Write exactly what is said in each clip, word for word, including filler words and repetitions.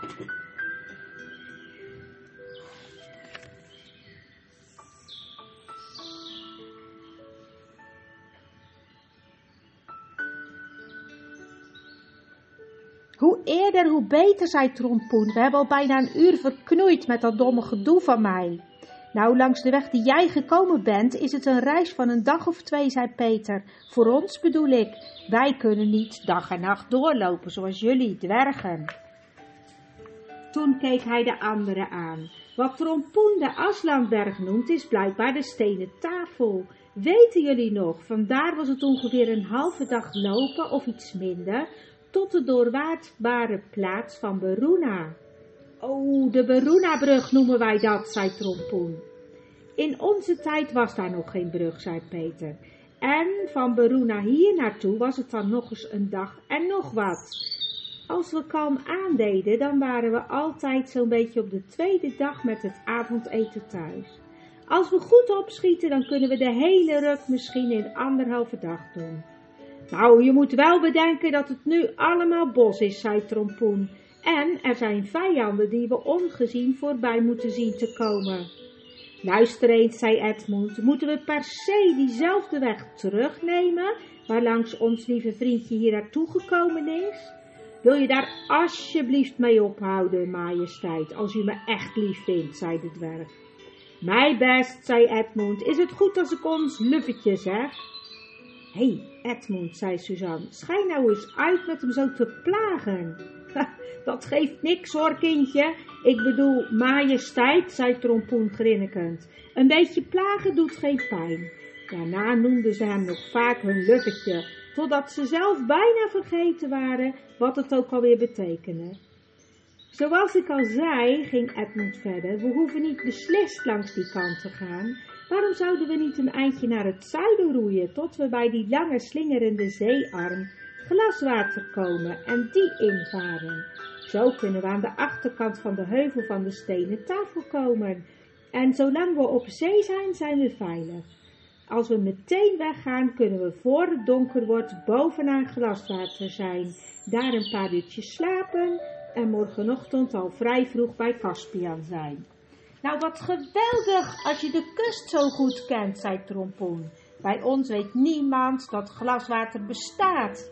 Hoe eerder, hoe beter, zei Trompoen. We hebben al bijna een uur verknoeid met dat domme gedoe van mij. Nou, langs de weg die jij gekomen bent, is het een reis van een dag of twee, zei Peter. Voor ons bedoel ik. Wij kunnen niet dag en nacht doorlopen, zoals jullie, dwergen. Toen keek hij de anderen aan. Wat Trompoen de Aslandberg noemt, is blijkbaar de stenen tafel. Weten jullie nog, vandaar was het ongeveer een halve dag lopen of iets minder, tot de doorwaardbare plaats van Beruna. Oh, de Beruna-brug noemen wij dat, zei Trompoen. In onze tijd was daar nog geen brug, zei Peter. En van Beruna hier naartoe was het dan nog eens een dag en nog wat. Als we kalm aandeden, dan waren we altijd zo'n beetje op de tweede dag met het avondeten thuis. Als we goed opschieten, dan kunnen we de hele ruk misschien in anderhalve dag doen. Nou, je moet wel bedenken dat het nu allemaal bos is, zei Trompoen. En er zijn vijanden die we ongezien voorbij moeten zien te komen. Luister eens, zei Edmund, moeten we per se diezelfde weg terugnemen, waarlangs ons lieve vriendje hier naartoe gekomen is? Wil je daar alsjeblieft mee ophouden, majesteit, als u me echt lief vindt, zei de dwerg. Mij best, zei Edmund, is het goed als ik ons luffetje zeg? Hé, hey, Edmund, zei Suzanne, schijn nou eens uit met hem zo te plagen. Dat geeft niks hoor, kindje. Ik bedoel, majesteit, zei Trompoen grinnikend. Een beetje plagen doet geen pijn. Daarna noemden ze hem nog vaak hun luffetje, totdat ze zelf bijna vergeten waren wat het ook alweer betekende. Zoals ik al zei, ging Edmund verder, we hoeven niet beslist langs die kant te gaan. Waarom zouden we niet een eindje naar het zuiden roeien, tot we bij die lange slingerende zeearm Glaswater komen en die invaren? Zo kunnen we aan de achterkant van de heuvel van de stenen tafel komen. En zolang we op zee zijn, zijn we veilig. Als we meteen weggaan, kunnen we voor het donker wordt bovenaan Glaswater zijn, daar een paar uurtjes slapen en morgenochtend al vrij vroeg bij Caspian zijn. Nou, wat geweldig als je de kust zo goed kent, zei Trompoen. Bij ons weet niemand dat Glaswater bestaat.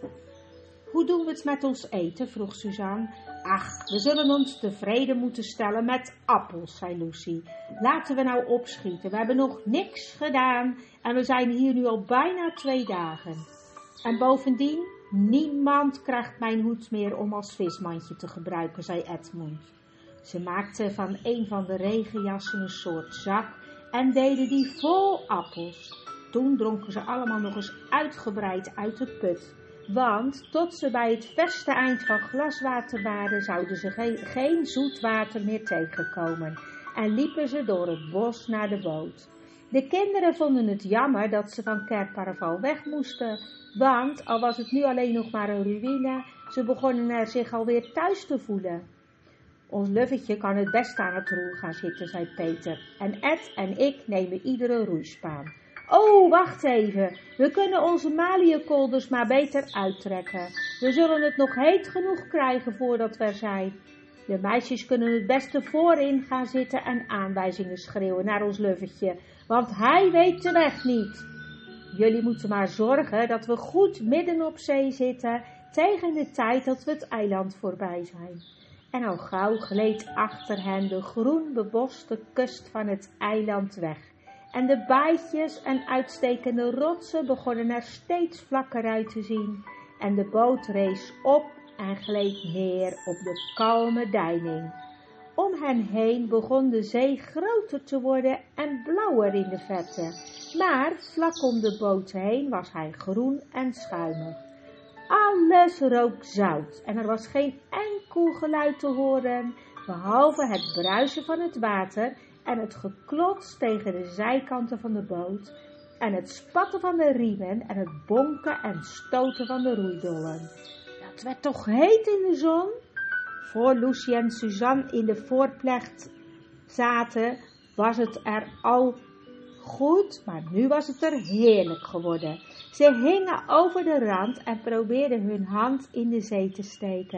Hoe doen we het met ons eten, vroeg Suzanne. Ach, we zullen ons tevreden moeten stellen met appels, zei Lucy. Laten we nou opschieten, we hebben nog niks gedaan en we zijn hier nu al bijna twee dagen. En bovendien, niemand krijgt mijn hoed meer om als vismandje te gebruiken, zei Edmund. Ze maakten van een van de regenjassen een soort zak en deden die vol appels. Toen dronken ze allemaal nog eens uitgebreid uit de put. Want tot ze bij het verste eind van Glaswater waren, zouden ze geen, geen zoet water meer tegenkomen. En liepen ze door het bos naar de boot. De kinderen vonden het jammer dat ze van Kerparval weg moesten. Want, al was het nu alleen nog maar een ruïne, ze begonnen er zich alweer thuis te voelen. Ons luffetje kan het best aan het roer gaan zitten, zei Peter. En Ed en ik nemen iedere roeispaan. Oh, wacht even. We kunnen onze maliënkolders maar beter uittrekken. We zullen het nog heet genoeg krijgen voordat we er zijn. De meisjes kunnen het beste voorin gaan zitten en aanwijzingen schreeuwen naar ons luffetje, want hij weet de weg niet. Jullie moeten maar zorgen dat we goed midden op zee zitten tegen de tijd dat we het eiland voorbij zijn. En al gauw gleed achter hen de groen beboste kust van het eiland weg. En de baaitjes en uitstekende rotsen begonnen er steeds vlakker uit te zien. En de boot rees op en gleed neer op de kalme deining. Om hen heen begon de zee groter te worden en blauwer in de verte. Maar vlak om de boot heen was hij groen en schuimig. Alles rook zout en er was geen enkel geluid te horen, behalve het bruisen van het water en het geklots tegen de zijkanten van de boot en het spatten van de riemen en het bonken en stoten van de roeidollen. Het werd toch heet in de zon? Voor Lucy en Suzanne in de voorplecht zaten, was het er al goed, maar nu was het er heerlijk geworden. Ze hingen over de rand en probeerden hun hand in de zee te steken.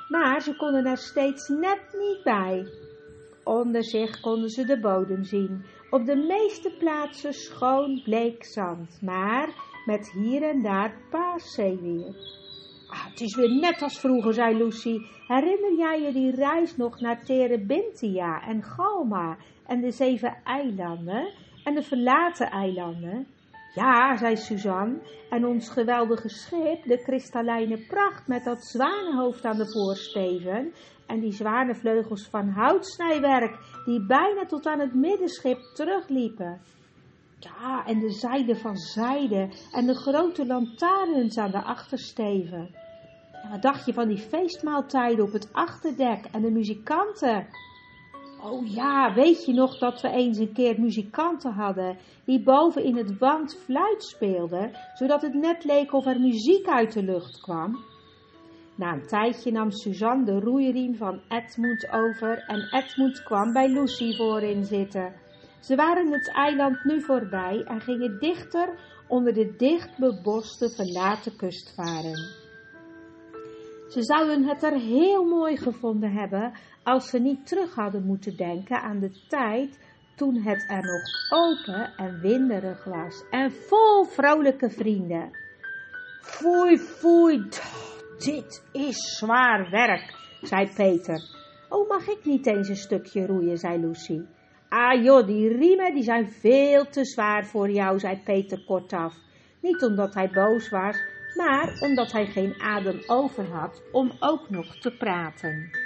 maar ze konden er steeds net niet bij. Onder zich konden ze de bodem zien, op de meeste plaatsen schoon bleek zand, maar met hier en daar paaszeewier. Ah, het is weer net als vroeger, zei Lucy. Herinner jij je die reis nog naar Terebintia en Galma en de zeven eilanden en de verlaten eilanden? Ja, zei Suzanne, en ons geweldige schip, de kristallijne pracht met dat zwanenhoofd aan de voorsteven en die zwanenvleugels van houtsnijwerk die bijna tot aan het middenschip terugliepen. Ja, en de zijde van zijde en de grote lantaarns aan de achtersteven. Ja, wat dacht je van die feestmaaltijden op het achterdek en de muzikanten? Oh ja, weet je nog dat we eens een keer muzikanten hadden die boven in het wand fluit speelden, zodat het net leek of er muziek uit de lucht kwam? Na een tijdje nam Suzanne de roeiriem van Edmund over en Edmund kwam bij Lucy voorin zitten. Ze waren het eiland nu voorbij en gingen dichter onder de dicht beboste verlaten kust varen. Ze zouden het er heel mooi gevonden hebben als ze niet terug hadden moeten denken aan de tijd toen het er nog open en winderig was en vol vrolijke vrienden. Foei, foei, dit is zwaar werk, zei Peter. Oh, mag ik niet eens een stukje roeien, zei Lucy. Ah joh, die riemen die zijn veel te zwaar voor jou, zei Peter kortaf. Niet omdat hij boos was, maar omdat hij geen adem over had om ook nog te praten.